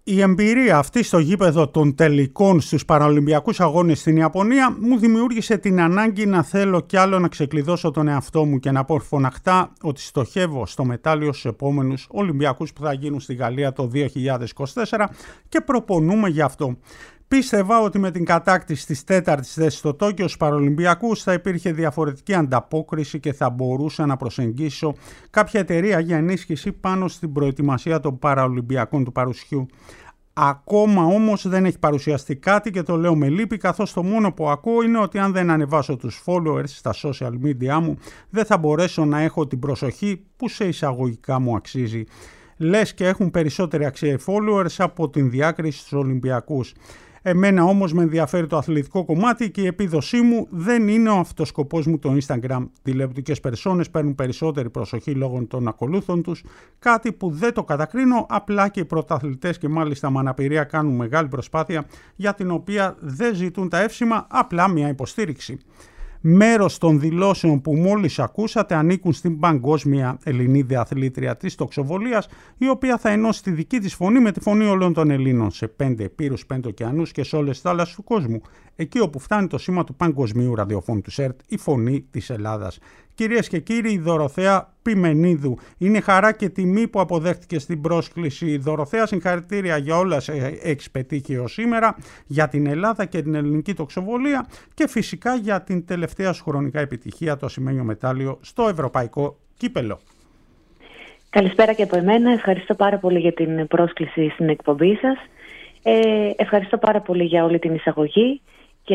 Η εμπειρία αυτή στο γήπεδο των τελικών στους Παραολυμπιακούς Αγώνες στην Ιαπωνία μου δημιούργησε την ανάγκη να θέλω κι άλλο να ξεκλειδώσω τον εαυτό μου και να πω φωναχτά ότι στοχεύω στο μετάλλιο στους επόμενους Ολυμπιακούς που θα γίνουν στη Γαλλία το 2024 και προπονούμε γι' αυτό. Πίστευα ότι με την κατάκτηση της 4ης θέσης στο Τόκιο στους Παραολυμπιακούς θα υπήρχε διαφορετική ανταπόκριση και θα μπορούσα να προσεγγίσω κάποια εταιρεία για ενίσχυση πάνω στην προετοιμασία των Παραολυμπιακών του Παρισιού. Ακόμα όμως δεν έχει παρουσιαστεί κάτι και το λέω με λύπη, καθώς το μόνο που ακούω είναι ότι αν δεν ανεβάσω τους followers στα social media μου δεν θα μπορέσω να έχω την προσοχή που σε εισαγωγικά μου αξίζει. Λες και έχουν περισσότερη αξία οι followers από την διάκριση στους Ολυμπιακούς. Εμένα όμως με ενδιαφέρει το αθλητικό κομμάτι και η επίδοσή μου δεν είναι ο αυτοσκοπός μου το Instagram. Τηλεοπτικές περσόνες παίρνουν περισσότερη προσοχή λόγω των ακολούθων τους, κάτι που δεν το κατακρίνω, απλά και οι πρωταθλητές και μάλιστα με αναπηρία κάνουν μεγάλη προσπάθεια για την οποία δεν ζητούν τα εύσημα, απλά μια υποστήριξη. Μέρος των δηλώσεων που μόλις ακούσατε ανήκουν στην παγκόσμια Ελληνίδα αθλήτρια της τοξοβολίας, η οποία θα ενώσει τη δική της φωνή με τη φωνή όλων των Ελλήνων σε 5 ηπείρους, 5 ωκεανούς και σε όλες τις θάλασσες του κόσμου, εκεί όπου φτάνει το σήμα του παγκοσμίου ραδιοφώνου του ΣΕΡΤ, η φωνή της Ελλάδας. Κυρίες και κύριοι, η Δωροθέα Πιμενίδου. Είναι χαρά και τιμή που αποδέχτηκε στην πρόσκληση. Δωροθέα, συγχαρητήρια για όλα έχεις πετύχει έως σήμερα, για την Ελλάδα και την ελληνική τοξοβολία και φυσικά για την τελευταία σου χρονικά επιτυχία, το ασημένιο μετάλλιο στο ευρωπαϊκό κύπελο. Καλησπέρα και από εμένα. Ευχαριστώ πάρα πολύ για την πρόσκληση στην εκπομπή σας. Ευχαριστώ πάρα πολύ για όλη την εισαγωγή και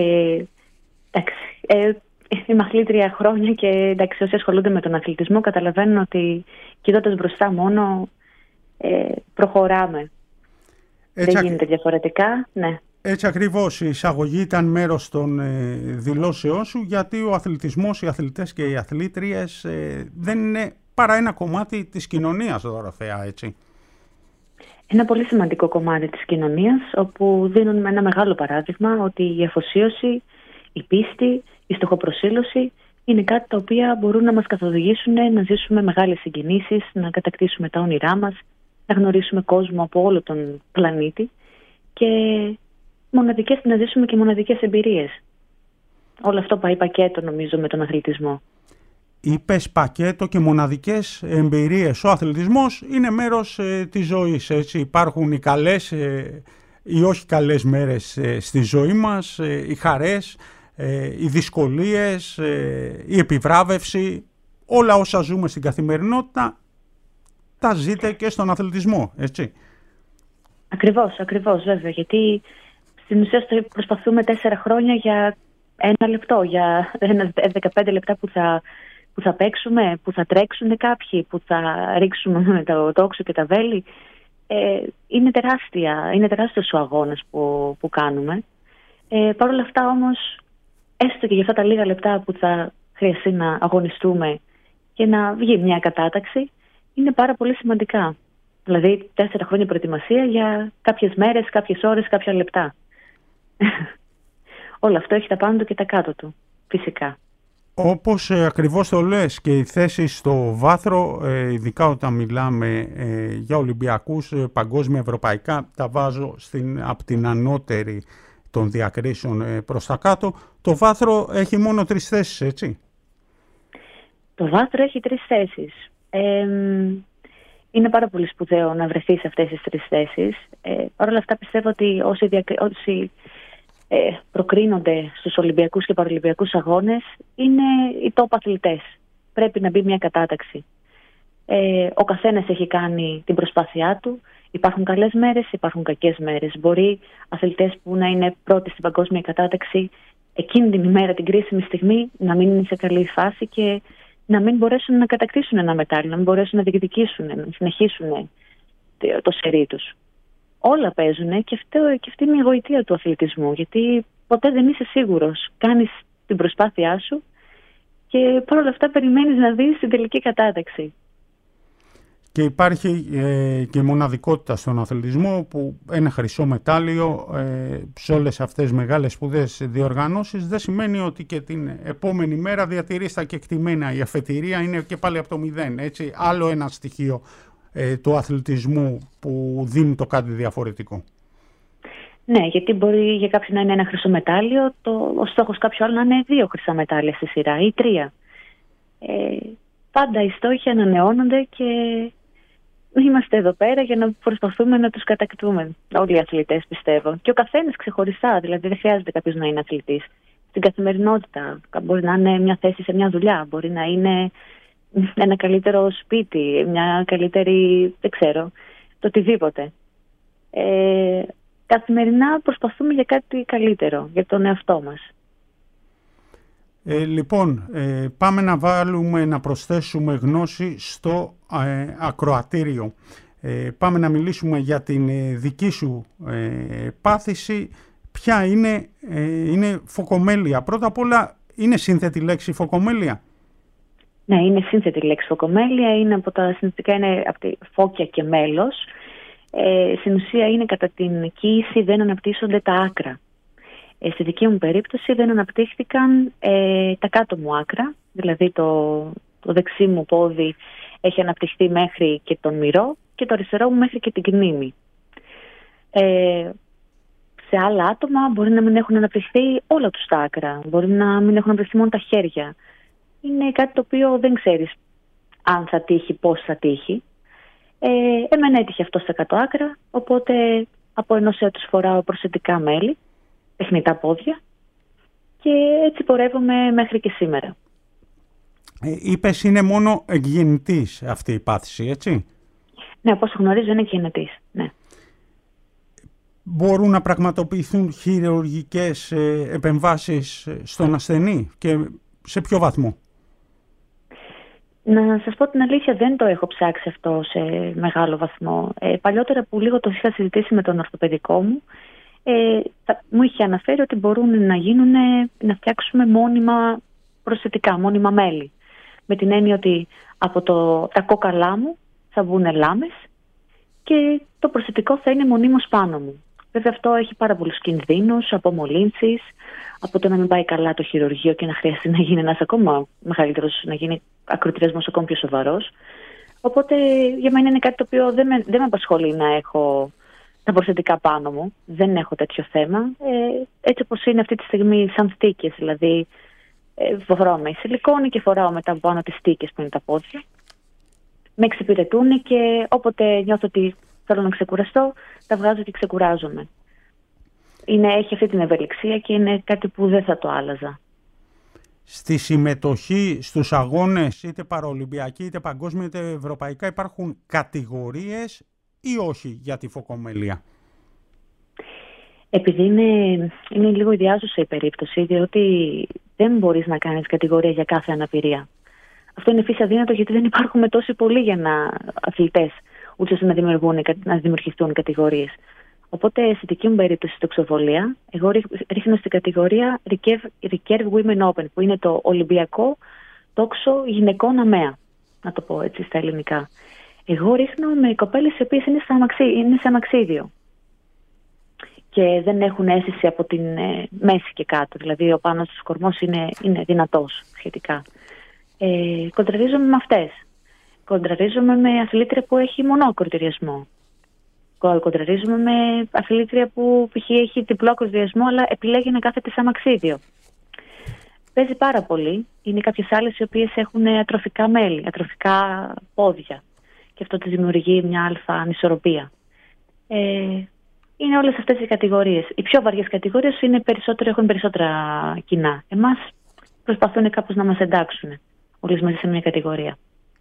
είμαι αθλήτρια χρόνια και εντάξει, όσοι ασχολούνται με τον αθλητισμό καταλαβαίνουν ότι κοιτώντας μπροστά μόνο προχωράμε. Δεν γίνεται διαφορετικά. Ναι. Έτσι ακριβώς, η εισαγωγή ήταν μέρος των δηλώσεών σου, γιατί ο αθλητισμός, οι αθλητές και οι αθλήτριες δεν είναι παρά ένα κομμάτι της κοινωνίας, Δωροθέα, έτσι. Ένα πολύ σημαντικό κομμάτι της κοινωνίας, όπου δίνουν με ένα μεγάλο παράδειγμα ότι η αφοσίωση, η πίστη, η στοχοπροσήλωση είναι κάτι τα οποία μπορούν να μας καθοδηγήσουν να ζήσουμε μεγάλες συγκινήσεις, να κατακτήσουμε τα όνειρά μας, να γνωρίσουμε κόσμο από όλο τον πλανήτη και να ζήσουμε και μοναδικές εμπειρίες. Όλο αυτό πάει πακέτο νομίζω με τον αθλητισμό. Είπες πακέτο και μοναδικές εμπειρίες. Ο αθλητισμός είναι μέρος της ζωής, έτσι. Υπάρχουν οι καλές ή όχι καλές μέρες στη ζωή μας, οι χαρές, οι δυσκολίες, η επιβράβευση, όλα όσα ζούμε στην καθημερινότητα τα ζείτε και στον αθλητισμό, έτσι. Ακριβώς βέβαια, γιατί στην ουσία προσπαθούμε 4 χρόνια για 1 λεπτό, για 15 λεπτά που θα παίξουμε, που θα τρέξουν κάποιοι, που θα ρίξουμε με το τόξο και τα βέλη. Είναι τεράστιος ο αγώνας που κάνουμε. Παρ' όλα αυτά όμως, έστω και για αυτά τα λίγα λεπτά που θα χρειαστεί να αγωνιστούμε και να βγει μια κατάταξη, είναι πάρα πολύ σημαντικά. Δηλαδή 4 χρόνια προετοιμασία για κάποιες μέρες, κάποιες ώρες, κάποια λεπτά. Όλο αυτό έχει τα πάνω του και τα κάτω του, φυσικά. Όπως ακριβώς το λες, και η θέση στο βάθρο, ειδικά όταν μιλάμε για Ολυμπιακούς, παγκόσμια, ευρωπαϊκά, τα βάζω από την ανώτερη των διακρίσεων προς τα κάτω. Το βάθρο έχει μόνο 3 θέσεις, έτσι. Το βάθρο έχει 3 θέσεις. Είναι πάρα πολύ σπουδαίο να βρεθεί σε αυτές τις 3 θέσεις. Παρ' όλα αυτά πιστεύω ότι όσοι προκρίνονται στους Ολυμπιακούς και Παραολυμπιακούς Αγώνες είναι οι top αθλητές. Πρέπει να μπει μια κατάταξη. Ο καθένας έχει κάνει την προσπάθειά του. Υπάρχουν καλές μέρες, υπάρχουν κακές μέρες. Μπορεί αθλητές που να είναι πρώτοι στην παγκόσμια κατάταξη εκείνη την ημέρα, την κρίσιμη στιγμή, να μην είναι σε καλή φάση και να μην μπορέσουν να κατακτήσουν ένα μετάλλιο, να μην μπορέσουν να διεκδικήσουν, να συνεχίσουν το σερί τους. Όλα παίζουν και αυτή είναι η γοητεία του αθλητισμού, γιατί ποτέ δεν είσαι σίγουρος. Κάνεις την προσπάθειά σου και παρόλα αυτά περιμένεις να δεις την τελική κατάταξη. Και υπάρχει και μοναδικότητα στον αθλητισμό, που ένα χρυσό μετάλλιο σε όλες αυτές τις μεγάλες σπουδαίες διοργανώσεις δεν σημαίνει ότι και την επόμενη μέρα διατηρείς τα κεκτημένα. Η αφετηρία είναι και πάλι από το 0, έτσι. Άλλο ένα στοιχείο του αθλητισμού που δίνει το κάτι διαφορετικό. Ναι, γιατί μπορεί για κάποιον να είναι ένα χρυσό μετάλλιο, ο στόχος κάποιου άλλου να είναι 2 χρυσά μετάλλια στη σειρά ή 3. Πάντα οι στόχοι ανανεώνονται και είμαστε εδώ πέρα για να προσπαθούμε να τους κατακτούμε. Όλοι οι αθλητές, πιστεύω. Και ο καθένας ξεχωριστά, δηλαδή δεν χρειάζεται κάποιος να είναι αθλητής. Στην καθημερινότητα μπορεί να είναι μια θέση σε μια δουλειά, μπορεί να είναι ένα καλύτερο σπίτι, μια καλύτερη, δεν ξέρω, το οτιδήποτε. Καθημερινά προσπαθούμε για κάτι καλύτερο, για τον εαυτό μας. Λοιπόν, πάμε να προσθέσουμε γνώση στο ακροατήριο. Πάμε να μιλήσουμε για την δική σου πάθηση. Ποια είναι φωκομέλεια. Πρώτα απ' όλα, είναι σύνθετη λέξη φωκομέλεια? Ναι, είναι σύνθετη λέξη φωκομέλεια. Είναι από τα συνθετικά, είναι από τη φώκια και μέλος. Στην ουσία είναι κατά την κύηση δεν αναπτύσσονται τα άκρα. Στη δική μου περίπτωση δεν αναπτύχθηκαν τα κάτω μου άκρα, δηλαδή το δεξί μου πόδι έχει αναπτυχθεί μέχρι και τον μυρό και το αριστερό μου μέχρι και την κνήμη. Σε άλλα άτομα μπορεί να μην έχουν αναπτυχθεί όλα τους τα άκρα, μπορεί να μην έχουν αναπτυχθεί μόνο τα χέρια. Είναι κάτι το οποίο δεν ξέρεις αν θα τύχει, πώς θα τύχει. Εμένα έτυχε αυτό στα κάτω άκρα, οπότε από ενός έτους φοράω προσθετικά μέλη, τεχνητά πόδια και έτσι πορεύομαι μέχρι και σήμερα. Είπες είναι μόνο εκγεννητής αυτή η πάθηση, έτσι? Ναι, όπως γνωρίζω είναι εκγεννητής, ναι. Μπορούν να πραγματοποιηθούν χειρουργικές επεμβάσεις στον ασθενή και σε ποιο βαθμό? Να σας πω την αλήθεια, δεν το έχω ψάξει αυτό σε μεγάλο βαθμό. Παλιότερα που λίγο το είχα συζητήσει με τον ορθοπαιδικό μου, μου είχε αναφέρει ότι μπορούν να φτιάξουμε μόνιμα προσθετικά, μόνιμα μέλη. Με την έννοια ότι από τα κόκαλά μου θα βγουν λάμες και το προσθετικό θα είναι μονίμως πάνω μου. Βέβαια αυτό έχει πάρα πολλούς κινδύνους, από μολύνσεις, από το να μην πάει καλά το χειρουργείο και να χρειαστεί να γίνει ένας ακόμα μεγαλύτερος, να γίνει ακροτηριασμός ακόμα πιο σοβαρός. Οπότε για μένα είναι κάτι το οποίο δεν με απασχολεί να έχω τα προσθετικά πάνω μου. Δεν έχω τέτοιο θέμα. Έτσι όπως είναι αυτή τη στιγμή σαν στίκες, δηλαδή φοράω με σιλικόνη και φοράω μετά πάνω τις στίκες που είναι τα πόδια. Με εξυπηρετούν και όποτε νιώθω ότι θέλω να ξεκουραστώ, τα βγάζω και ξεκουράζομαι. Έχει αυτή την ευελιξία και είναι κάτι που δεν θα το άλλαζα. Στη συμμετοχή στους αγώνες, είτε παραολυμπιακοί, είτε παγκόσμια, είτε ευρωπαϊκά, υπάρχουν κατηγορίες ή όχι για τη φωκομέλεια? Επειδή είναι λίγο ιδιάζουσα η περίπτωση, διότι δεν μπορείς να κάνεις κατηγορία για κάθε αναπηρία. Αυτό είναι φύση αδύνατο, γιατί δεν υπάρχουμε τόσοι πολλοί για αθλητές, ούτε ώστε να δημιουργηθούν κατηγορίες. Οπότε, στη δική μου περίπτωση, στο τοξοβολία, εγώ ρίχνω στην κατηγορία Recurve Women Open, που είναι το Ολυμπιακό τόξο γυναικών αμαία, να το πω έτσι στα ελληνικά. Εγώ ρίχνω με κοπέλες οι οποίες είναι σε αμαξίδιο και δεν έχουν αίσθηση από την μέση και κάτω, δηλαδή ο πάνω τους κορμός είναι δυνατός σχετικά. Κοντραρίζομαι με αυτές. Κοντραρίζομαι με αθλήτρια που έχει μονό ακροτηριασμό. Κοντραρίζομαι με αθλήτρια που έχει διπλό ακροτηριασμό, αλλά επιλέγει να κάθεται σε αμαξίδιο. Παίζει πάρα πολύ. Είναι κάποιες άλλες οι οποίες έχουν ατροφικά μέλη, ατροφικά πόδια. Και αυτό της δημιουργεί μια αλφα ανισορροπία. Είναι όλες αυτές οι κατηγορίες. Οι πιο βαριές κατηγορίες έχουν περισσότερα κοινά. Εμάς προσπαθούν κάπως να μας εντάξουν όλες μαζί σε μια κατηγορία.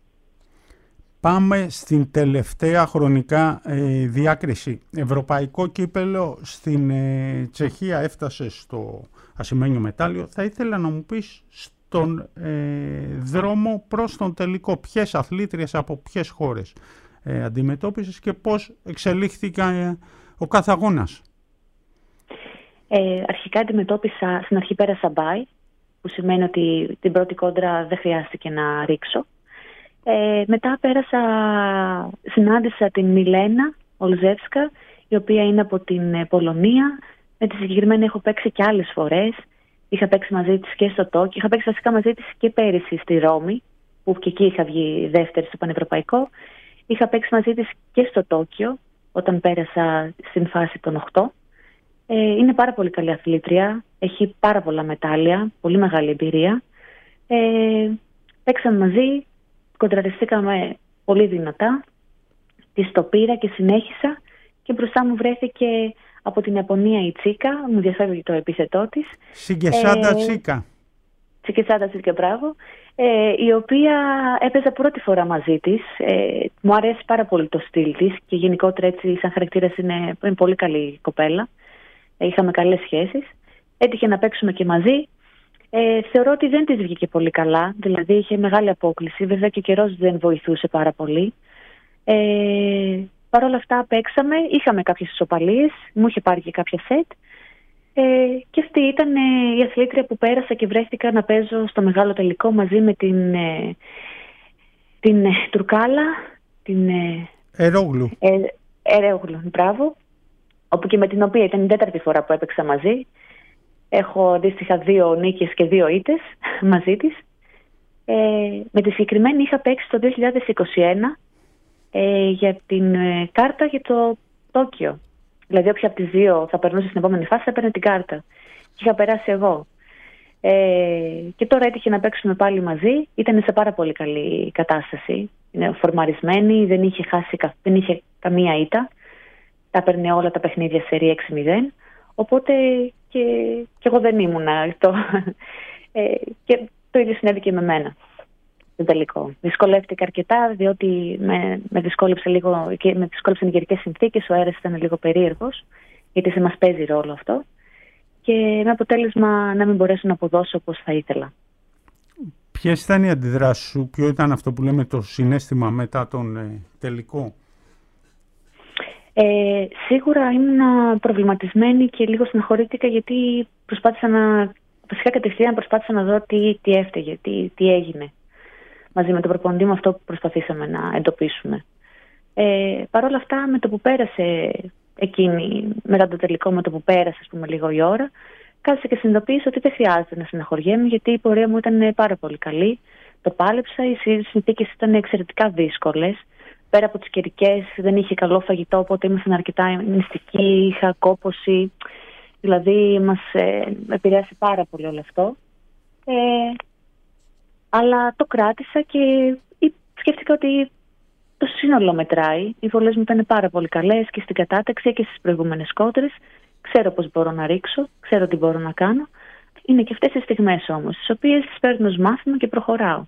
Πάμε στην τελευταία χρονικά διάκριση. Ευρωπαϊκό κύπελλο στην Τσεχία έφτασε στο ασημένιο μετάλλιο. Θα ήθελα να μου πεις στον δρόμο προς τον τελικό ποιες αθλήτριες από ποιες χώρες αντιμετώπισες και πώς εξελίχθηκε ο κάθε αγώνας. Αρχικά αντιμετώπισα, στην αρχή πέρασα μπάι, που σημαίνει ότι την πρώτη κόντρα δεν χρειάστηκε να ρίξω. Μετά συνάντησα την Μιλένα Ολζεύσκα, η οποία είναι από την Πολωνία. Με τη συγκεκριμένη έχω παίξει και άλλες φορές. Είχα παίξει μαζί της και στο Τόκιο. Είχα παίξει βασικά μαζί της και πέρυσι στη Ρώμη, που και εκεί είχα βγει δεύτερη στο Πανευρωπαϊκό. Είχα παίξει μαζί της και στο Τόκιο, όταν πέρασα στην φάση των 8. Είναι πάρα πολύ καλή αθλήτρια, έχει πάρα πολλά μετάλλια, πολύ μεγάλη εμπειρία. Παίξαμε μαζί, κοντραριστήκαμε πολύ δυνατά, της το πήρα και συνέχισα και μπροστά μου βρέθηκε από την Ιαπωνία η Τσίκα, μου διαφεύγει το επίθετό της. Σιγκεσάντα Τσίκα. Σιγκεσάντα Τσίκα, μπράβο. Η οποία έπαιζα πρώτη φορά μαζί της. Μου αρέσει πάρα πολύ το στυλ της και γενικότερα έτσι σαν χαρακτήρας είναι πολύ καλή κοπέλα. Είχαμε καλές σχέσεις. Έτυχε να παίξουμε και μαζί. Θεωρώ ότι δεν της βγήκε πολύ καλά, δηλαδή είχε μεγάλη απόκληση. Βέβαια και ο καιρός δεν βοηθούσε πάρα πολύ. Παρ' όλα αυτά παίξαμε, είχαμε κάποιες ισοπαλίες, μου είχε πάρει και κάποια σετ. Και αυτή ήταν η αθλήτρια που πέρασα και βρέθηκα να παίζω στο μεγάλο τελικό μαζί με την Τουρκάλα, την Ερόγλου. Ερόγλου, μπράβο. Όπου και με την οποία ήταν η 4η φορά που έπαιξα μαζί. Έχω αντίστοιχα 2 νίκες και 2 ήττες μαζί της. Με τη συγκεκριμένη είχα παίξει το 2021 για την κάρτα για το Τόκιο. Δηλαδή όποια από τις δύο θα περνούσε στην επόμενη φάση θα παίρνει την κάρτα. Και είχα περάσει εγώ. Και τώρα έτυχε να παίξουμε πάλι μαζί. Ήταν σε πάρα πολύ καλή κατάσταση. Είναι φορμαρισμένη, δεν είχε καμία ήττα. Τα παίρνει όλα τα παιχνίδια σερί 6-0. Οπότε και εγώ δεν ήμουνα. Και το ίδιο συνέβη και με μένα. Το τελικό. Δυσκολεύτηκα αρκετά, διότι με δυσκόλεψαν οι καιρικές συνθήκες. Ο αέρας ήταν λίγο περίεργος, γιατί σε μας παίζει ρόλο αυτό. Και με αποτέλεσμα να μην μπορέσω να αποδώσω όπως θα ήθελα. Ποιες ήταν οι αντιδράσεις σου, ποιο ήταν αυτό που λέμε το συναίσθημα μετά τον τελικό? Σίγουρα ήμουν προβληματισμένη και λίγο στεναχωρήθηκα, γιατί φυσικά κατευθείαν προσπάθησα να δω τι έφταιγε, τι έγινε. Μαζί με τον προπονητή μου αυτό που προσπαθήσαμε να εντοπίσουμε. Παρ' όλα αυτά, με το που πέρασε εκείνη, μετά το τελικό, με το που πέρασε λίγο η ώρα, κάθισα και συνειδητοποίησα ότι δεν χρειάζεται να στεναχωριέμαι, γιατί η πορεία μου ήταν πάρα πολύ καλή. Το πάλεψα, οι συνθήκες ήταν εξαιρετικά δύσκολες. Πέρα από τις καιρικές, δεν είχε καλό φαγητό, οπότε ήμασταν αρκετά νηστικοί, είχα κόπωση. Δηλαδή, μας επηρέασε πάρα πολύ όλο αυτό. Αλλά το κράτησα και σκέφτηκα ότι το σύνολο μετράει. Οι βολές μου ήταν πάρα πολύ καλές και στην κατάταξη και στις προηγούμενες κόντρες. Ξέρω πώς μπορώ να ρίξω, ξέρω τι μπορώ να κάνω. Είναι και αυτές οι στιγμές όμως, τις οποίες τις παίρνω ως μάθημα και προχωράω.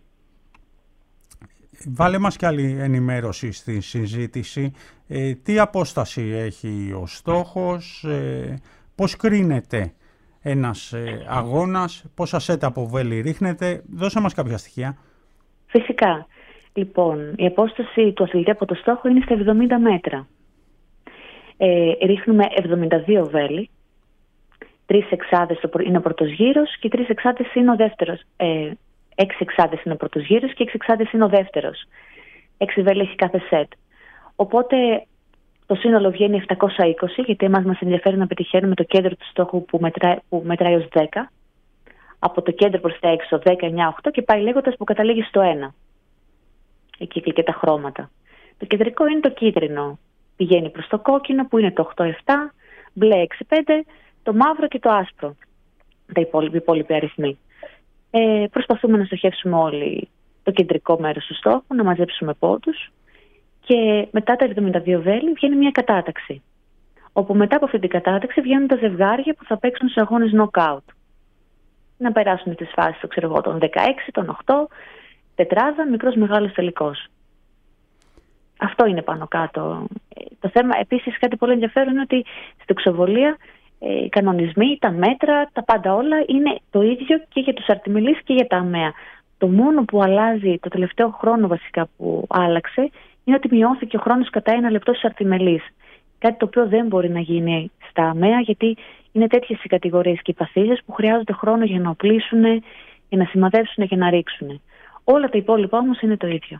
Βάλε μας κι άλλη ενημέρωση στη συζήτηση. Τι απόσταση έχει ο στόχος, πώς κρίνεται ένας αγώνας, πόσα σετ από βέλη ρίχνετε? Δώσε μας κάποια στοιχεία. Φυσικά. Λοιπόν, η απόσταση του αθλητή από το στόχο είναι στα 70 μέτρα. Ρίχνουμε 72 βέλη. 3 εξάδες είναι ο πρώτος γύρος και 3 εξάδες είναι ο δεύτερος. 6 εξάδες είναι ο πρώτος γύρος και 6 εξάδες είναι ο δεύτερος. 6 βέλη έχει κάθε σετ. Οπότε το σύνολο βγαίνει 720, γιατί εμάς μας ενδιαφέρει να πετυχαίνουμε το κέντρο του στόχου που μετράει ως 10. Από το κέντρο προς τα έξω 10, 9, 8 και πάει λέγοντας που καταλήγει στο 1. Οι κύκλοι και τα χρώματα. Το κεντρικό είναι το κίτρινο. Πηγαίνει προς το κόκκινο που είναι το 8-7, μπλε 6-5, το μαύρο και το άσπρο. Τα υπόλοιποι αριθμοί. Προσπαθούμε να στοχεύσουμε όλοι το κεντρικό μέρος του στόχου, να μαζέψουμε πόντους. Και μετά τα 72 βέλη βγαίνει μια κατάταξη. Όπου μετά από αυτή την κατάταξη βγαίνουν τα ζευγάρια που θα παίξουν στους αγώνες knockout. Να περάσουν τις φάσεις των 16, των 8, τετράδα, μικρός μεγάλος τελικός. Αυτό είναι πάνω κάτω. Το θέμα επίσης, κάτι πολύ ενδιαφέρον, είναι ότι στην τοξοβολία οι κανονισμοί, τα μέτρα, τα πάντα όλα είναι το ίδιο και για τους αρτιμιλείς και για τα αμαία. Το μόνο που αλλάζει το τελευταίο χρόνο βασικά που άλλαξε είναι ότι μειώθηκε ο χρόνος κατά 1 λεπτό στους αρτιμελείς. Κάτι το οποίο δεν μπορεί να γίνει στα αμαία, γιατί είναι τέτοιες οι κατηγορίες και οι παθήσεις που χρειάζονται χρόνο για να οπλίσουν, για να σημαδεύσουν και να ρίξουν. Όλα τα υπόλοιπα όμως είναι το ίδιο.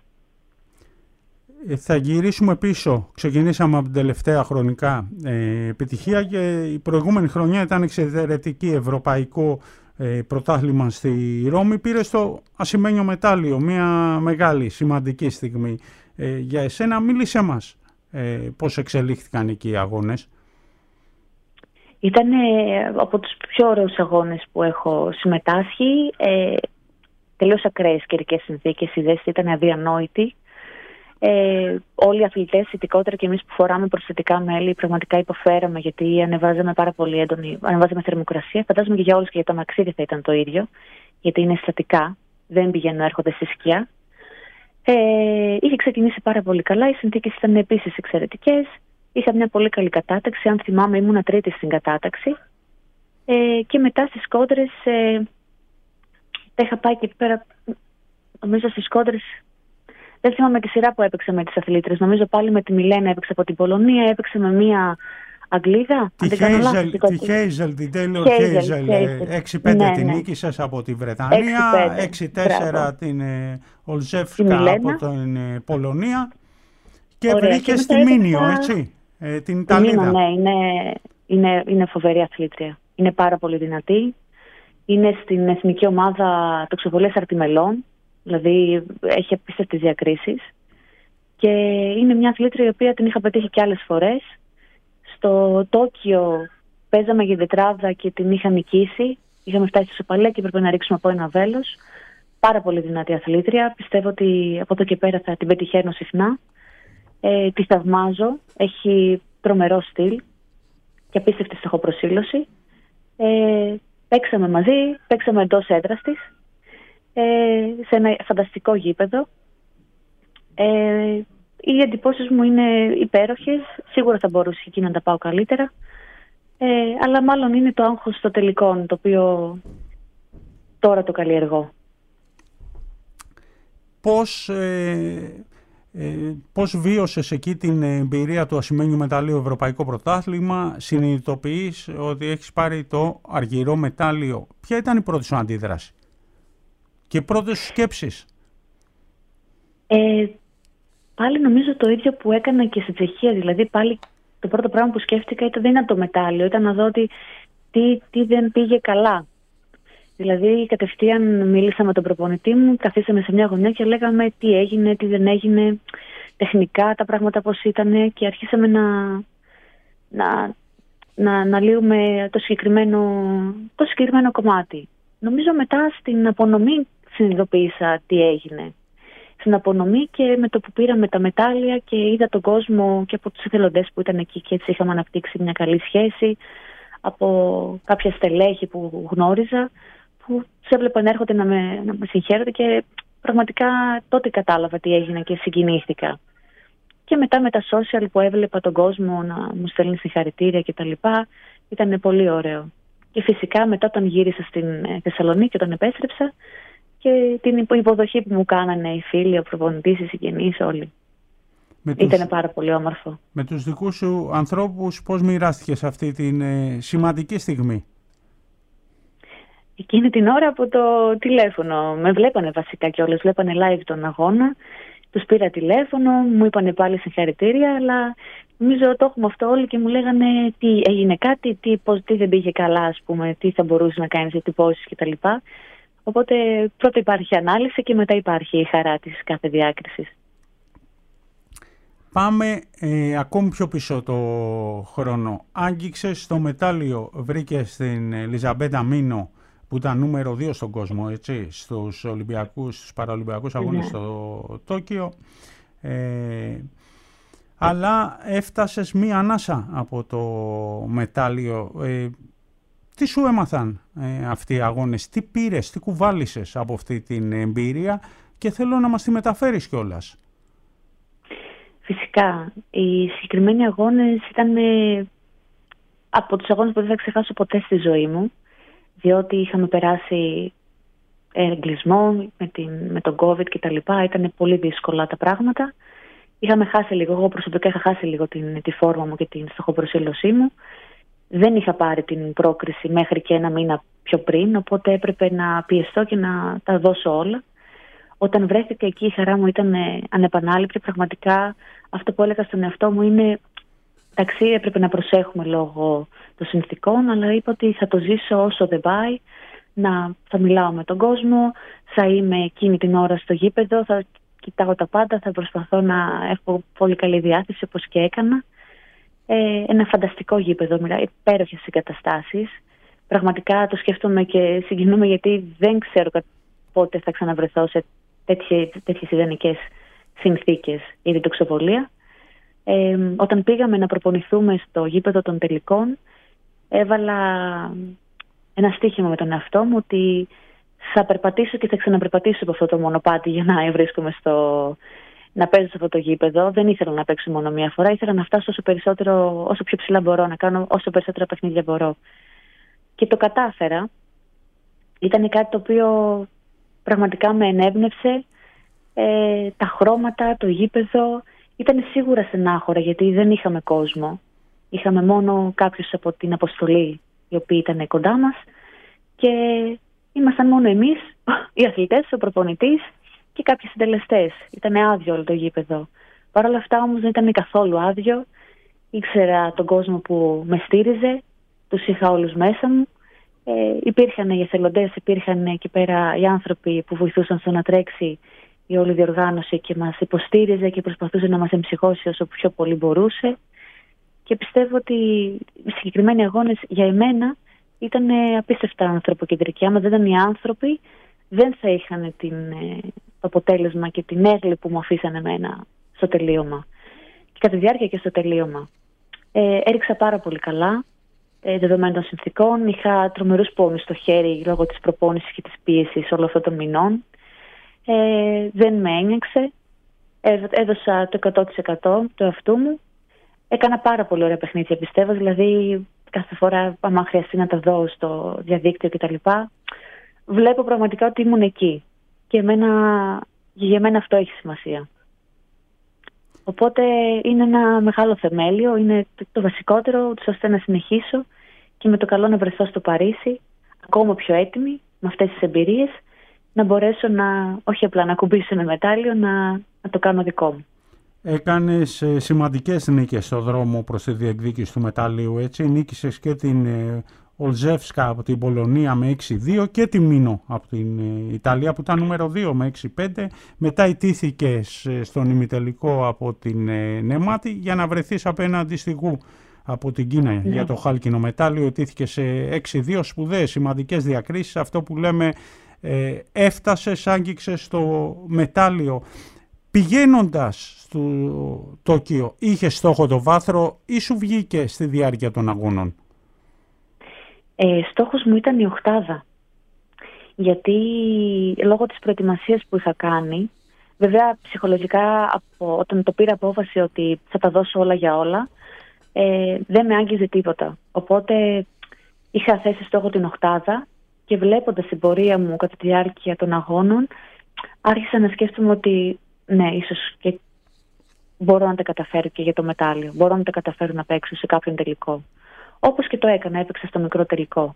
Θα γυρίσουμε πίσω. Ξεκινήσαμε από την τελευταία χρονικά επιτυχία και η προηγούμενη χρονιά ήταν εξαιρετική. Ευρωπαϊκό πρωτάθλημα στη Ρώμη. Πήρε στο ασημένιο μετάλλιο, μια μεγάλη σημαντική στιγμή. Για εσένα μίλησέ μας πώς εξελίχθηκαν εκεί οι αγώνες. Ήταν από τους πιο ωραίους αγώνες που έχω συμμετάσχει. Τελείως ακραίες καιρικές συνθήκες, η δέστη ήταν αδιανόητη. Όλοι οι αθλητές, ειδικότερα και εμείς που φοράμε προσθετικά μέλη, πραγματικά υποφέραμε γιατί ανεβάζαμε πάρα πολύ έντονη, ανεβάζαμε θερμοκρασία. Φαντάζομαι και για όλους και για τα μαξίδια θα ήταν το ίδιο, γιατί είναι στατικά, δεν πηγαίνουν, έρχονται στη σκιά. Είχε ξεκινήσει πάρα πολύ καλά, οι συνθήκες ήταν επίσης εξαιρετικές. Είχα μια πολύ καλή κατάταξη, αν θυμάμαι ήμουνα τρίτη στην κατάταξη. Και μετά στις κόντρες, τα είχα πάει και εκεί πέρα, νομίζω στις κόντρες. Δεν θυμάμαι τη σειρά που έπαιξα με τις αθλήτρες. Νομίζω πάλι με τη Μιλένα έπαιξα από την Πολωνία, έπαιξα με μία Αγγλίδα. Τη Χέιζελ, την Τέιλορ Χέιζελ. 6-5 την νίκησες από τη Βρετανία, 6-4 την Ολζεύσκα από την Πολωνία και βρήκες τη Μίνιο, έτσι, την Ιταλίδα. Ναι, είναι φοβερή αθλήτρια. Είναι πάρα πολύ δυνατή. Είναι στην εθνική ομάδα τοξοβολίας αρτιμελών. Δηλαδή έχει απίστευτες διακρίσεις και είναι μια αθλήτρια η οποία την είχα πετύχει και άλλες φορές. Στο Τόκιο παίζαμε για τετράδα και την είχα νικήσει. Είχαμε φτάσει στο σοπαλία και έπρεπε να ρίξουμε από ένα βέλος. Πάρα πολύ δυνατή αθλήτρια. Πιστεύω ότι από εδώ και πέρα θα την πετυχαίνω συχνά. Τη θαυμάζω. Έχει τρομερό στυλ και απίστευτη στοχοπροσήλωση. Παίξαμε μαζί, παίξαμε εντός έδρας της. Σε ένα φανταστικό γήπεδο. Οι εντυπώσεις μου είναι υπέροχες. Σίγουρα θα μπορούσα εκεί να τα πάω καλύτερα. Αλλά μάλλον είναι το άγχος στο τελικό, το οποίο τώρα το καλλιεργώ. Πώς βίωσες εκεί την εμπειρία του ασημένιου μεταλλίου Ευρωπαϊκό Πρωτάθλημα? Συνειδητοποιείς ότι έχεις πάρει το αργυρό μετάλλιο. Ποια ήταν η πρώτη σου αντίδραση και πρώτες σου σκέψεις? Πάλι νομίζω το ίδιο που έκανα και στη Τσεχία. Δηλαδή πάλι το πρώτο πράγμα που σκέφτηκα δεν ήταν το μετάλλιο. Ήταν να δω ότι τι δεν πήγε καλά. Δηλαδή κατευθείαν μίλησα με τον προπονητή μου, καθίσαμε σε μια γωνιά και λέγαμε τι έγινε, τι δεν έγινε, τεχνικά τα πράγματα πώς ήταν και αρχίσαμε να λύουμε το συγκεκριμένο κομμάτι. Νομίζω μετά στην απονομή συνειδητοποίησα τι έγινε. Στην απονομή και με το που πήραμε τα μετάλλια και είδα τον κόσμο και από τους εθελοντές που ήταν εκεί και έτσι είχαμε αναπτύξει μια καλή σχέση, από κάποια στελέχη που γνώριζα, που τους έβλεπα να έρχονται να με συγχαίρονται και πραγματικά τότε κατάλαβα τι έγινε και συγκινήθηκα. Και μετά με τα social που έβλεπα τον κόσμο να μου στέλνει συγχαρητήρια κτλ. Ήταν πολύ ωραίο. Και φυσικά μετά όταν γύρισα στην Θεσσαλονίκη, όταν επέστρεψα, και την υποδοχή που μου κάνανε οι φίλοι, ο προπονητής, οι συγγενείς, όλοι. Ήταν πάρα πολύ όμορφο. Με τους δικούς σου ανθρώπους πώς μοιράστηκες αυτή την σημαντική στιγμή? Εκείνη την ώρα από το τηλέφωνο. Με βλέπανε βασικά κιόλας, βλέπανε live τον αγώνα. Τους πήρα τηλέφωνο, μου είπανε πάλι συγχαρητήρια, αλλά νομίζω το έχουμε αυτό όλοι και μου λέγανε τι έγινε κάτι, τι δεν πήγε καλά, ας πούμε, τι θα μπορούσε να κάνεις, εντυπώσεις κτλ. Οπότε πρώτα υπάρχει ανάλυση και μετά υπάρχει η χαρά της κάθε διάκρισης. Πάμε ακόμη πιο πίσω το χρόνο. Άγγιξες στο μετάλλιο, βρήκες την Ελιζαμπέτα Μίνο που ήταν νούμερο 2 στον κόσμο, έτσι, στους Παραολυμπιακούς Αγώνες στο Τόκιο. Αλλά έφτασες μία ανάσα από το μετάλλιο. Τι σου έμαθαν αυτοί οι αγώνες, τι πήρες, τι κουβάλισες από αυτή την εμπειρία και θέλω να μας τη μεταφέρεις κιόλας. Φυσικά, οι συγκεκριμένοι αγώνες ήταν από τους αγώνες που δεν θα ξεχάσω ποτέ στη ζωή μου, διότι είχαμε περάσει εγκλισμό με τον COVID κτλ. Ήταν πολύ δύσκολα τα πράγματα. Είχαμε χάσει λίγο, εγώ προσωπικά είχα χάσει λίγο τη φόρμα μου και την στοχοπροσήλωσή μου. Δεν είχα πάρει την πρόκριση μέχρι και ένα μήνα πιο πριν, οπότε έπρεπε να πιεστώ και να τα δώσω όλα. Όταν βρέθηκα εκεί η χαρά μου ήταν ανεπανάληπτη. Πραγματικά αυτό που έλεγα στον εαυτό μου είναι εντάξει, έπρεπε να προσέχουμε λόγω των συνθηκών, αλλά είπα ότι θα το ζήσω όσο δεν πάει, θα μιλάω με τον κόσμο, θα είμαι εκείνη την ώρα στο γήπεδο, θα κοιτάω τα πάντα, θα προσπαθώ να έχω πολύ καλή διάθεση όπως και έκανα. Ένα φανταστικό γήπεδο, υπέροχες εγκαταστάσεις. Πραγματικά το σκέφτομαι και συγκινούμε, γιατί δεν ξέρω πότε θα ξαναβρεθώ σε τέτοιες ιδανικές συνθήκες για την τοξοβολία. Όταν πήγαμε να προπονηθούμε στο γήπεδο των τελικών, έβαλα ένα στοίχημα με τον εαυτό μου ότι θα περπατήσω και θα ξαναπερπατήσω από αυτό το μονοπάτι για να βρίσκομαι να παίζω σε αυτό το γήπεδο. Δεν ήθελα να παίξω μόνο μία φορά, ήθελα να φτάσω όσο πιο ψηλά μπορώ, να κάνω όσο περισσότερα παιχνίδια μπορώ. Και το κατάφερα. Ήταν κάτι το οποίο πραγματικά με ενέπνευσε. Τα χρώματα, το γήπεδο ήταν σίγουρα στενάχωρα, γιατί δεν είχαμε κόσμο. Είχαμε μόνο κάποιους από την αποστολή οι οποίοι ήταν κοντά μας και ήμασταν μόνο εμείς, οι αθλητές, ο προπονητής και κάποιοι συντελεστές. Ήταν άδειο όλο το γήπεδο. Παρ' όλα αυτά όμως δεν ήταν καθόλου άδειο. Ήξερα τον κόσμο που με στήριζε, τους είχα όλους μέσα μου. Υπήρχαν οι εθελοντές, υπήρχαν εκεί πέρα οι άνθρωποι που βοηθούσαν στο να τρέξει η όλη διοργάνωση και μας υποστήριζε και προσπαθούσε να μας εμψυχώσει όσο πιο πολύ μπορούσε. Και πιστεύω ότι οι συγκεκριμένοι αγώνες για εμένα ήταν απίστευτα ανθρωποκεντρικοί. Άμα δεν ήταν οι άνθρωποι, δεν θα είχαν το αποτέλεσμα και την έγκλη που μου αφήσανε εμένα στο τελείωμα. Και κατά τη διάρκεια και στο τελείωμα. Έριξα πάρα πολύ καλά, δεδομένων των συνθηκών. Είχα τρομερούς πόνους στο χέρι λόγω της προπόνησης και της πίεσης όλων αυτών των μηνών. Δεν με ένιωξε. Έδωσα το 100% του εαυτού μου. Έκανα πάρα πολύ ωραία παιχνίδια, πιστεύω. Δηλαδή, κάθε φορά, άμα χρειαστεί να τα δω στο διαδίκτυο κτλ., βλέπω πραγματικά ότι ήμουν εκεί. Και για μένα αυτό έχει σημασία. Οπότε είναι ένα μεγάλο θεμέλιο, είναι το βασικότερο, ώστε να συνεχίσω και με το καλό να βρεθώ στο Παρίσι, ακόμα πιο έτοιμη, με αυτές τις εμπειρίες, να μπορέσω όχι απλά να κουμπίσω ένα μετάλλιο, να το κάνω δικό μου. Έκανες σημαντικές νίκες στο δρόμο προς τη διεκδίκηση του μεταλλίου, έτσι. Νίκησες και την Ολζεύσκα από την Πολωνία με 6-2 και τη Μίνο από την Ιταλία που ήταν νούμερο 2 με 6-5. Μετά ιτήθηκες στον ημιτελικό από την Νεμάτη για να βρεθείς απέναντι στη Γου από την Κίνα για το χάλκινο μετάλλιο. Ιτήθηκε σε 6-2, σπουδαίες, σημαντικές διακρίσεις. Αυτό που λέμε έφτασες, άγγιξες στο μετάλλιο. Πηγαίνοντας στο Τόκιο, είχε στόχο το βάθρο ή σου βγήκε στη διάρκεια των αγώνων? Στόχος μου ήταν η οκτάδα. Γιατί λόγω της προετοιμασίας που είχα κάνει, βέβαια ψυχολογικά όταν το πήρα απόφαση ότι θα τα δώσω όλα για όλα, δεν με άγγιζε τίποτα. Οπότε είχα θέσει στόχο την οκτάδα και βλέποντας την πορεία μου κατά τη διάρκεια των αγώνων, άρχισα να σκέφτομαι ότι ναι, ίσως και μπορώ να τα καταφέρω και για το μετάλλιο. Μπορώ να τα καταφέρω να παίξω σε κάποιον τελικό. Όπως και το έκανα, έπαιξα στο μικρό τελικό.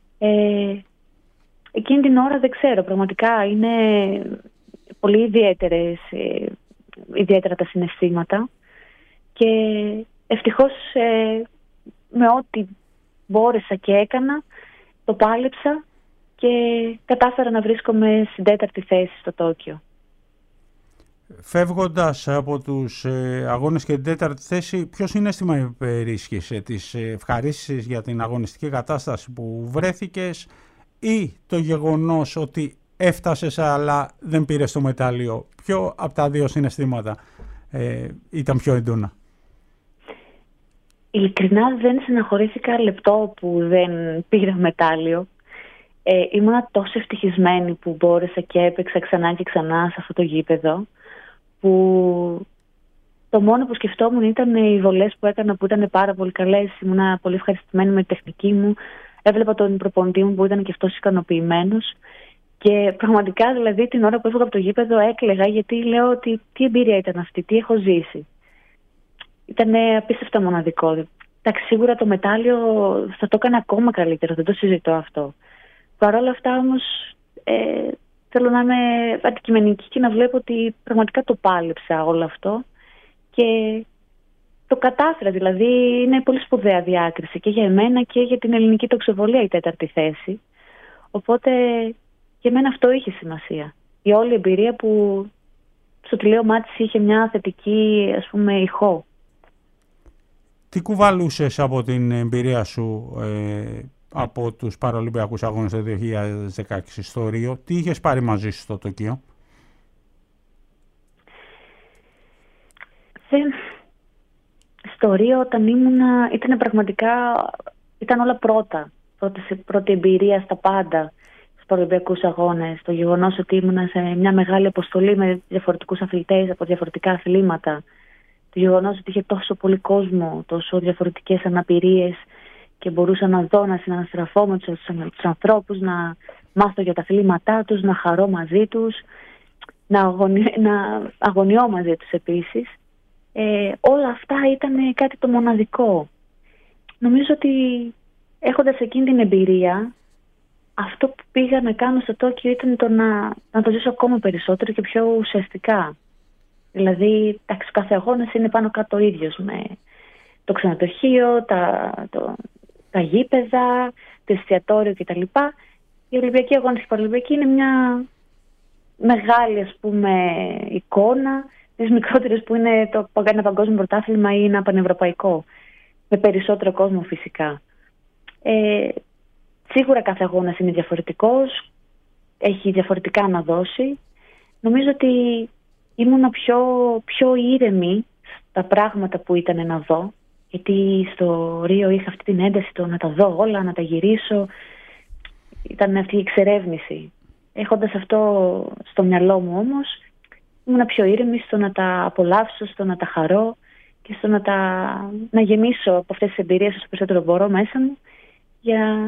Εκείνη την ώρα δεν ξέρω, πραγματικά είναι πολύ ιδιαίτερα τα συναισθήματα και ευτυχώς με ό,τι μπόρεσα και έκανα, το πάλεψα και κατάφερα να βρίσκομαι στην 4η θέση στο Τόκιο. Φεύγοντας από τους αγώνες και την 4η θέση, ποιο συναίσθημα υπερίσχυσε, τις ευχαρίστησης για την αγωνιστική κατάσταση που βρέθηκες ή το γεγονός ότι έφτασες αλλά δεν πήρες το μετάλλιο? Ποιο από τα δύο συναισθήματα ήταν πιο έντονα? Ειλικρινά δεν συναχωρήθηκα λεπτό που δεν πήρα μετάλλιο. Ήμουνα τόσο ευτυχισμένη που μπόρεσα και έπαιξα ξανά και ξανά σε αυτό το γήπεδο, που το μόνο που σκεφτόμουν ήταν οι βολές που έκανα, που ήταν πάρα πολύ καλές. Ήμουνα πολύ ευχαριστημένη με τη τεχνική μου. Έβλεπα τον προπονητή μου που ήταν και αυτός ικανοποιημένος. Και πραγματικά, δηλαδή, την ώρα που έφυγα από το γήπεδο έκλαιγα, γιατί λέω ότι τι εμπειρία ήταν αυτή, τι έχω ζήσει. Ήταν απίστευτα μοναδικό. Εντάξει, σίγουρα το μετάλλιο θα το έκανα ακόμα καλύτερο, δεν το συζητώ αυτό. Παρ' όλα αυτά όμως θέλω να είμαι αντικειμενική και να βλέπω ότι πραγματικά το πάλεψα όλο αυτό και το κατάφερα. Δηλαδή είναι πολύ σπουδαία διάκριση και για εμένα και για την ελληνική τοξοβολία η 4η θέση. Οπότε για μένα αυτό είχε σημασία. Η όλη εμπειρία που στο τελείωμά της είχε μια θετική, ας πούμε, ηχό. Τι κουβαλούσες από την εμπειρία σου από τους Παραολυμπιακούς Αγώνες το 2016 στο Ρίο? Τι είχες πάρει μαζί σου στο Τοκίο? Στο Ρίο όταν ήμουνα ήταν πραγματικά, ήταν όλα πρώτη εμπειρία στα πάντα στους Παραολυμπιακούς Αγώνες. Το γεγονός ότι ήμουνα σε μια μεγάλη αποστολή με διαφορετικούς αθλητές από διαφορετικά αθλήματα. Το γεγονός ότι είχε τόσο πολύ κόσμο, τόσο διαφορετικές αναπηρίες και μπορούσα να δω, να συναναστραφώ με τους ανθρώπους, να μάθω για τα αθλήματά τους, να χαρώ μαζί τους, να αγωνιώ μαζί τους επίσης. Όλα αυτά ήταν κάτι το μοναδικό. Νομίζω ότι έχοντας εκείνη την εμπειρία, αυτό που πήγα να κάνω στο Τόκιο ήταν να το ζήσω ακόμα περισσότερο και πιο ουσιαστικά. Δηλαδή, ο κάθε αγώνας είναι πάνω κάτω ο ίδιος, με το ξενοδοχείο, τα γήπεδα, το εστιατόριο κτλ. Οι Ολυμπιακοί Αγώνες και οι Παραολυμπιακοί είναι μια μεγάλη, ας πούμε, εικόνα, τις μικρότερες που είναι ένα παγκόσμιο πρωτάθλημα ή ένα πανευρωπαϊκό, με περισσότερο κόσμο φυσικά. Σίγουρα κάθε αγώνας είναι διαφορετικός, έχει διαφορετικά να δώσει. Νομίζω ότι ήμουν πιο ήρεμη στα πράγματα που ήταν να δω, γιατί στο Ρίο είχα αυτή την ένταση να τα δω όλα, να τα γυρίσω. Ήταν αυτή η εξερεύνηση. Έχοντας αυτό στο μυαλό μου όμως, ήμουν πιο ήρεμη στο να τα απολαύσω, στο να τα χαρώ και στο να γεμίσω από αυτές τις εμπειρίες όσο περισσότερο μπορώ μέσα μου, για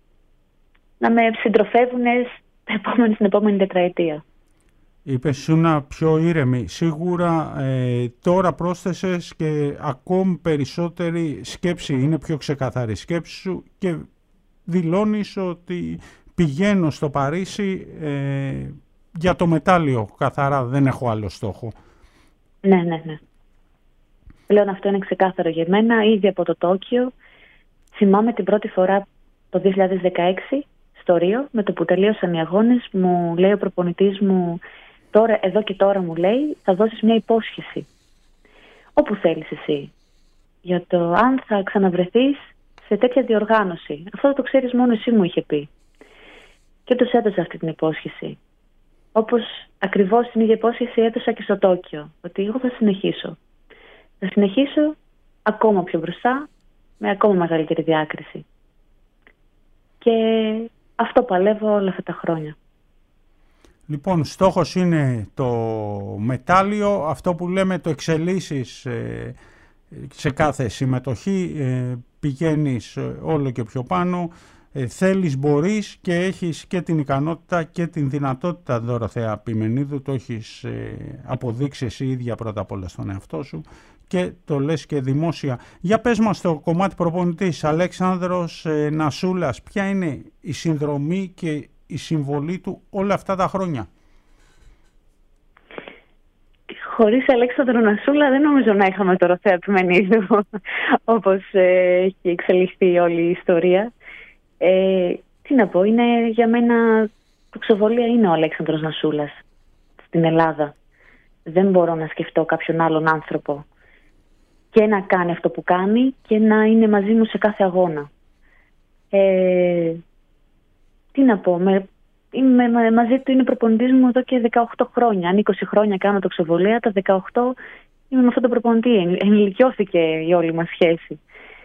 να με συντροφεύουν στην επόμενη τετραετία. Είπες ήσουν πιο ήρεμη. Σίγουρα τώρα πρόσθεσες και ακόμη περισσότερη σκέψη. Είναι πιο ξεκαθαρή σκέψη σου και δηλώνεις ότι πηγαίνω στο Παρίσι για το μετάλλιο. Καθαρά, δεν έχω άλλο στόχο. Ναι. Πλέον αυτό είναι ξεκάθαρο για μένα. Ήδη από το Τόκιο θυμάμαι την πρώτη φορά το 2016 στο Ρίο, με το που τελείωσαν οι αγώνες, μου λέει ο προπονητής μου, εδώ και τώρα μου λέει, θα δώσεις μια υπόσχεση. Όπου θέλεις εσύ. Για το αν θα ξαναβρεθείς σε τέτοια διοργάνωση. Αυτό το ξέρεις μόνο εσύ, μου είχε πει. Και τους έδωσα αυτή την υπόσχεση. Όπως ακριβώς την ίδια υπόσχεση έδωσα και στο Τόκιο. Ότι εγώ θα συνεχίσω. Θα συνεχίσω ακόμα πιο μπροστά, με ακόμα μεγαλύτερη διάκριση. Και αυτό παλεύω όλα αυτά τα χρόνια. Λοιπόν, στόχος είναι το μετάλλιο, αυτό που λέμε το εξελίσσεις σε κάθε συμμετοχή, πηγαίνεις όλο και πιο πάνω, θέλεις, μπορείς και έχεις και την ικανότητα και την δυνατότητα, Δωροθέα Πιμενίδου, το έχεις αποδείξει εσύ ίδια πρώτα απ' όλα στον εαυτό σου και το λες και δημόσια. Για πες μας το κομμάτι προπονητής, Αλέξανδρος Νασούλας, ποια είναι η συνδρομή και η συμβολή του όλα αυτά τα χρόνια? Χωρίς Αλέξανδρο Νασούλα δεν νομίζω να είχαμε το Δωροθέα Πιμενίδου όπως έχει εξελιχθεί όλη η ιστορία. Τι να πω, είναι για μένα το ξεβολία είναι ο Αλέξανδρος Νασούλας στην Ελλάδα. Δεν μπορώ να σκεφτώ κάποιον άλλον άνθρωπο και να κάνει αυτό που κάνει και να είναι μαζί μου σε κάθε αγώνα. Τι να πω, μαζί του είναι προπονητής μου εδώ και 18 χρόνια. Αν 20 χρόνια κάνω το ξεβολία, τα 18 είμαι με αυτόν τον προπονητή. Ενηλικιώθηκε η όλη μας σχέση.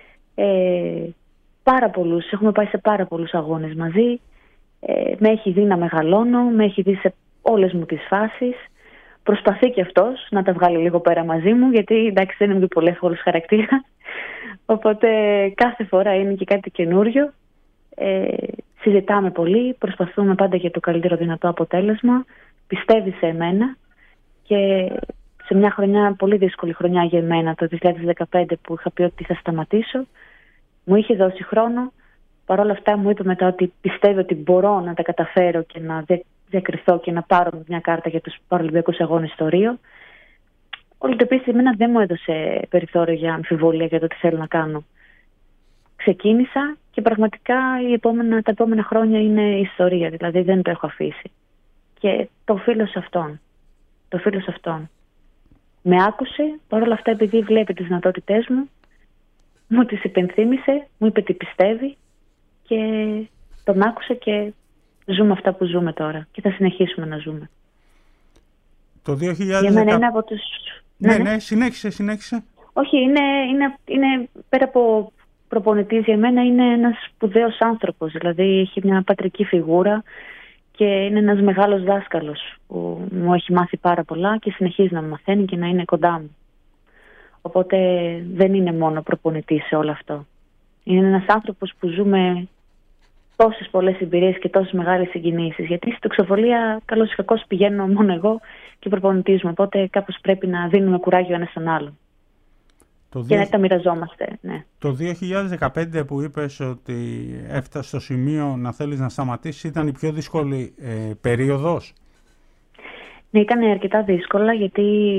Έχουμε πάει σε πάρα πολλούς αγώνες μαζί. Με έχει δει να μεγαλώνω, με έχει δει σε όλες μου τις φάσεις. Προσπαθεί και αυτός να τα βγάλει λίγο πέρα μαζί μου, γιατί εντάξει δεν είμαι και πολύ εύκολος χαρακτήρα. Οπότε κάθε φορά είναι και κάτι καινούριο. Συζητάμε πολύ, προσπαθούμε πάντα για το καλύτερο δυνατό αποτέλεσμα. Πιστεύει σε εμένα και σε μια χρονιά, πολύ δύσκολη χρονιά για εμένα, το 2015 που είχα πει ότι θα σταματήσω, μου είχε δώσει χρόνο. Παρ' όλα αυτά μου είπε μετά ότι πιστεύει ότι μπορώ να τα καταφέρω και να διακριθώ και να πάρω μια κάρτα για τους Παραολυμπιακούς Αγώνες στο Ρίο. Όλη το επίσης εμένα δεν μου έδωσε περιθώριο για αμφιβολία για το τι θέλω να κάνω. Ξεκίνησα και πραγματικά τα επόμενα χρόνια είναι ιστορία, δηλαδή δεν το έχω αφήσει. Και το οφείλω σε αυτόν. το φίλος αυτόν. Με άκουσε, παρόλα αυτά επειδή βλέπει τις δυνατότητές μου τις υπενθύμησε, μου είπε τι πιστεύει και τον άκουσα και ζούμε αυτά που ζούμε τώρα και θα συνεχίσουμε να ζούμε. Το 2010... Για μένα είναι από τους... Ναι, συνέχισε. Όχι, είναι πέρα από προπονητής, για μένα είναι ένας σπουδαίος άνθρωπος, δηλαδή έχει μια πατρική φιγούρα και είναι ένας μεγάλος δάσκαλος που μου έχει μάθει πάρα πολλά και συνεχίζει να μου μαθαίνει και να είναι κοντά μου. Οπότε δεν είναι μόνο προπονητής σε όλο αυτό. Είναι ένας άνθρωπος που ζούμε τόσες πολλές εμπειρίες και τόσες μεγάλες συγκινήσεις. Γιατί στην τοξοβολία, καλώς ή κακώς, πηγαίνω μόνο εγώ και ο προπονητής μου. Οπότε κάπως πρέπει να δίνουμε κουράγιο ένας στον άλλον. Και να τα μοιραζόμαστε. Ναι. Το 2015 που είπες ότι έφτασε στο σημείο να θέλεις να σταματήσεις, ήταν η πιο δύσκολη περίοδος? Ναι, ήταν αρκετά δύσκολα γιατί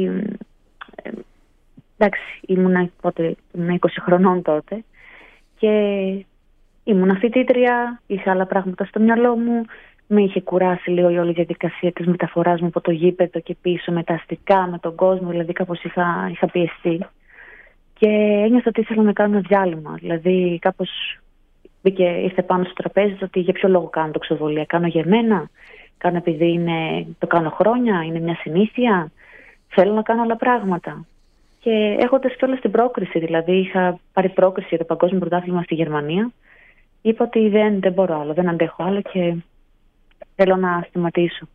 εντάξει, ήμουν 20 χρονών τότε και ήμουν φοιτήτρια, είχα άλλα πράγματα στο μυαλό μου, με είχε κουράσει λίγο η όλη διαδικασία της μεταφοράς μου από το γήπεδο και πίσω με τα αστικά, με τον κόσμο, δηλαδή κάπως είχα πιεστεί. Και ένιωθα ότι ήθελα να κάνω ένα διάλειμμα. Δηλαδή, κάπως ήρθε πάνω στο τραπέζι ότι για ποιο λόγο κάνω τοξοβολία. Κάνω για μένα, κάνω επειδή το κάνω χρόνια, είναι μια συνήθεια. Θέλω να κάνω άλλα πράγματα. Και έχοντας κιόλας την πρόκριση, δηλαδή είχα πάρει πρόκριση για το Παγκόσμιο Πρωτάθλημα στη Γερμανία, είπα ότι δεν μπορώ άλλο, δεν αντέχω άλλο και θέλω να σταματήσω.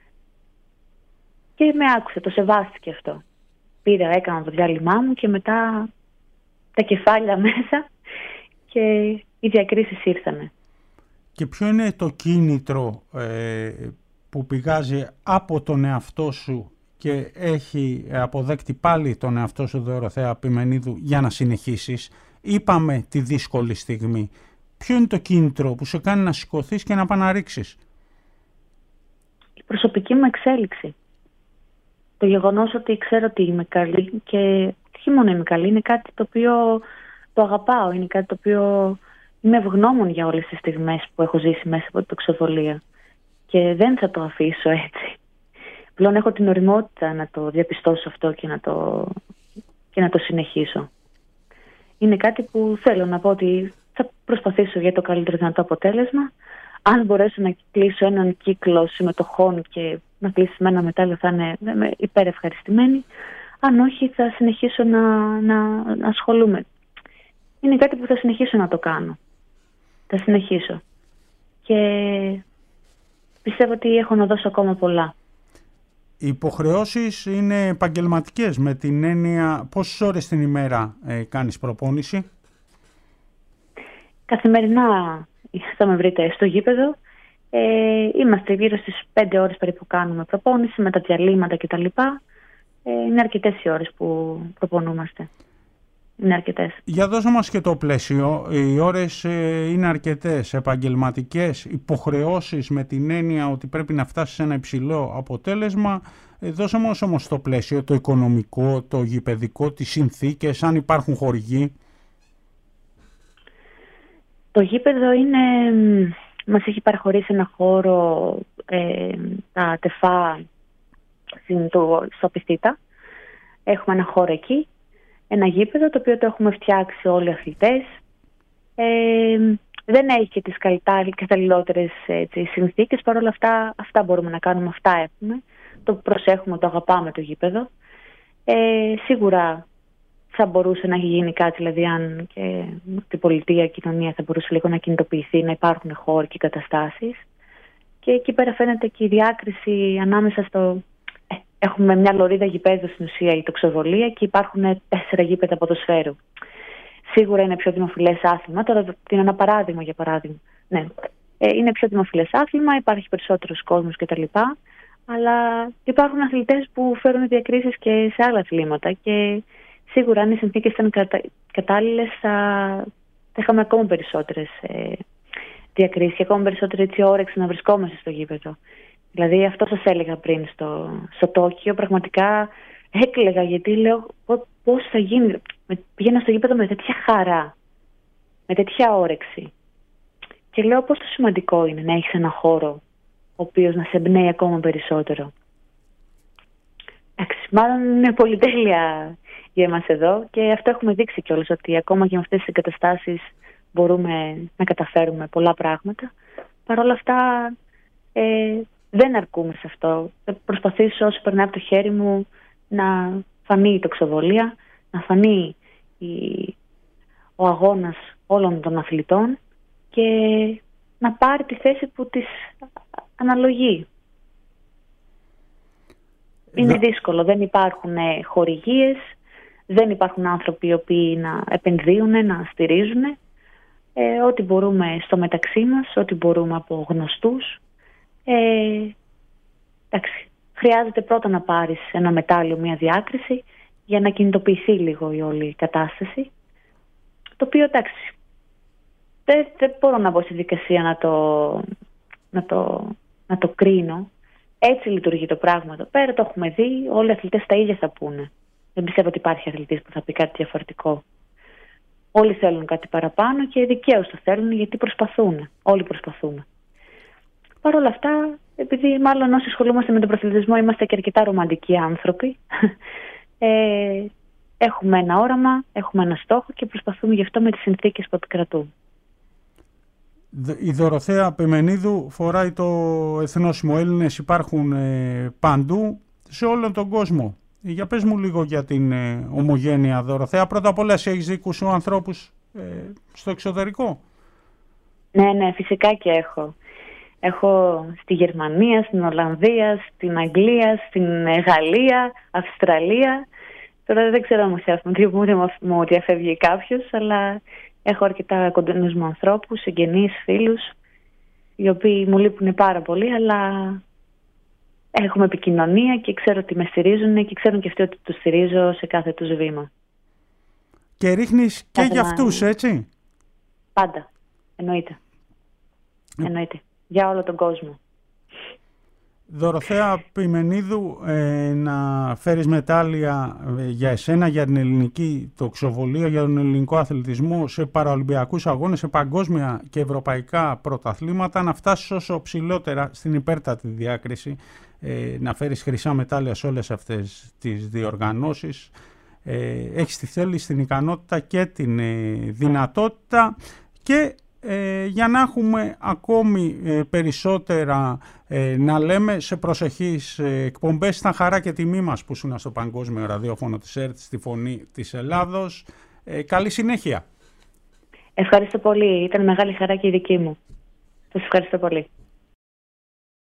Και με άκουσε, το σεβάστηκε αυτό. Έκανα το διάλειμμά μου και μετά τα κεφάλια μέσα και οι διακρίσεις ήρθανε. Και ποιο είναι το κίνητρο που πηγάζει από τον εαυτό σου και έχει αποδέκτη πάλι τον εαυτό σου, Δωροθέα Πιμενίδου, για να συνεχίσεις? Είπαμε τη δύσκολη στιγμή. Ποιο είναι το κίνητρο που σε κάνει να σηκωθείς και να παναρίξεις? Η προσωπική μου εξέλιξη. Το γεγονός ότι ξέρω ότι είμαι καλή και όχι μόνο είμαι καλή, είναι κάτι το οποίο το αγαπάω, είναι κάτι το οποίο είμαι ευγνώμων για όλες τις στιγμές που έχω ζήσει μέσα από την τοξοβολία και δεν θα το αφήσω έτσι. Πλέον έχω την ωριμότητα να το διαπιστώσω αυτό και να το συνεχίσω. Είναι κάτι που θέλω να πω ότι θα προσπαθήσω για το καλύτερο δυνατό αποτέλεσμα. Αν μπορέσω να κλείσω έναν κύκλο συμμετοχών και να κλείσει με ένα μετάλλιο, θα είμαι υπερευχαριστημένη. Αν όχι, θα συνεχίσω να ασχολούμαι. Είναι κάτι που θα συνεχίσω να το κάνω. Θα συνεχίσω. Και πιστεύω ότι έχω να δώσω ακόμα πολλά. Οι υποχρεώσεις είναι επαγγελματικές, με την έννοια πόσες ώρες την ημέρα κάνεις προπόνηση? Καθημερινά θα με βρείτε στο γήπεδο. Είμαστε γύρω στις 5 ώρες περίπου κάνουμε προπόνηση με τα διαλύματα κτλ. Είναι αρκετές οι ώρες που προπονούμαστε. Είναι αρκετές. Για δώσε μας και το πλαίσιο. Οι ώρες είναι αρκετές, επαγγελματικές, υποχρεώσεις με την έννοια ότι πρέπει να φτάσεις σε ένα υψηλό αποτέλεσμα. Δώσε μας όμως το πλαίσιο, το οικονομικό, το γηπεδικό, τις συνθήκες, αν υπάρχουν χορηγοί. Το γήπεδο μας έχει παραχωρήσει ένα χώρο, τα ΤΕΦΑ στο Πιστίτα. Έχουμε ένα χώρο εκεί, ένα γήπεδο το οποίο το έχουμε φτιάξει όλοι οι αθλητές. Δεν έχει και τις καταλληλότερες συνθήκες, παρόλα αυτά μπορούμε να κάνουμε, αυτά έχουμε. Το προσέχουμε, το αγαπάμε το γήπεδο. Σίγουρα θα μπορούσε να έχει γίνει κάτι, δηλαδή αν και η πολιτεία, η κοινωνία θα μπορούσε λίγο να κινητοποιηθεί, να υπάρχουν χώροι και καταστάσεις. Και εκεί πέρα φαίνεται και η διάκριση ανάμεσα στο... Έχουμε μια λωρίδα γηπέδου στην ουσία, η τοξοβολία, και υπάρχουν 4 γήπεδα ποδοσφαίρου. Σίγουρα είναι πιο δημοφιλές άθλημα. Τώρα είναι ένα παράδειγμα, για παράδειγμα. Ναι. Είναι πιο δημοφιλές άθλημα, υπάρχει περισσότερος κόσμος κτλ. Αλλά υπάρχουν αθλητές που φέρουν διακρίσεις και σε άλλα αθλήματα. Και σίγουρα, αν οι συνθήκες ήταν κατάλληλες, θα είχαμε ακόμα περισσότερες διακρίσεις και ακόμα περισσότερη όρεξη να βρισκόμαστε στο γήπεδο. Δηλαδή, αυτό σας έλεγα πριν στο Τόκιο. Πραγματικά έκλαιγα, γιατί λέω πώς θα γίνει. Πήγαινα στο γήπεδο με τέτοια χαρά, με τέτοια όρεξη. Και λέω πόσο σημαντικό είναι να έχεις ένα χώρο ο οποίος να σε εμπνέει ακόμα περισσότερο. Μάλλον είναι πολυτέλεια για εμάς εδώ και αυτό έχουμε δείξει κιόλας, ότι ακόμα και με αυτές τις εγκαταστάσεις μπορούμε να καταφέρουμε πολλά πράγματα. Παρ' όλα αυτά δεν αρκούμε σε αυτό. Θα προσπαθήσω όσο περνάει από το χέρι μου να φανεί η τοξοβολία, να φανεί ο αγώνας όλων των αθλητών και να πάρει τη θέση που της αναλογεί. Είναι δύσκολο, δεν υπάρχουν χορηγίες, δεν υπάρχουν άνθρωποι οι οποίοι να επενδύουν, να στηρίζουν. Ό,τι μπορούμε στο μεταξύ μας, ό,τι μπορούμε από γνωστούς. Εντάξει, χρειάζεται πρώτα να πάρεις ένα μετάλλιο, μια διάκριση, για να κινητοποιηθεί λίγο η όλη κατάσταση. Το οποίο, εντάξει, δεν μπορώ να μπω στη δικασία να το κρίνω. Έτσι λειτουργεί το πράγμα εδώ πέρα, το έχουμε δει, όλοι οι αθλητές τα ίδια θα πούνε. Δεν πιστεύω ότι υπάρχει αθλητής που θα πει κάτι διαφορετικό. Όλοι θέλουν κάτι παραπάνω και δικαίως το θέλουν, γιατί προσπαθούν. Όλοι προσπαθούμε. Παρ' όλα αυτά, επειδή μάλλον όσοι ασχολούμαστε με τον προαθλητισμό είμαστε και αρκετά ρομαντικοί άνθρωποι, έχουμε ένα όραμα, έχουμε ένα στόχο και προσπαθούμε γι' αυτό με τις συνθήκες που επικρατούν. Η Δωροθέα Πεμενίδου φοράει το εθνόσημο. Έλληνες υπάρχουν παντού, σε όλο τον κόσμο. Για πες μου λίγο για την ομογένεια, Δωροθέα. Πρώτα απ' όλα, εσύ έχεις δικούς ανθρώπους στο εξωτερικό? Ναι, φυσικά και έχω. Έχω στη Γερμανία, στην Ολλανδία, στην Αγγλία, στην Γαλλία, Αυστραλία. Τώρα δεν ξέρω αν μου διαφεύγει κάποιος, αλλά έχω αρκετά κοντινούς μου ανθρώπους, συγγενείς, φίλους, οι οποίοι μου λείπουν πάρα πολύ, αλλά έχουμε επικοινωνία και ξέρω ότι με στηρίζουν και ξέρουν και αυτοί ότι τους στηρίζω σε κάθε τους βήμα. Και ρίχνεις και για αυτούς, έτσι? Πάντα. Εννοείται. Για όλο τον κόσμο. Δωροθέα Πεμενίδου, να φέρεις μετάλλια για εσένα, για την ελληνική τοξοβολία, για τον ελληνικό αθλητισμό σε παραολυμπιακούς αγώνες, σε παγκόσμια και ευρωπαϊκά πρωταθλήματα, να φτάσεις όσο ψηλότερα στην υπέρτατη διάκριση, να φέρεις χρυσά μετάλλια σε όλες αυτές τις διοργανώσεις. Έχεις τη θέληση, την ικανότητα και την δυνατότητα και για να έχουμε ακόμη περισσότερα να λέμε σε προσεχείς εκπομπές. Ήταν χαρά και τιμή μας που ήσουν στο Παγκόσμιο Ραδιόφωνο της ΕΡΤ, στη Φωνή της Ελλάδος. Καλή συνέχεια. Ευχαριστώ πολύ. Ήταν μεγάλη χαρά και η δική μου. Σας ευχαριστώ πολύ.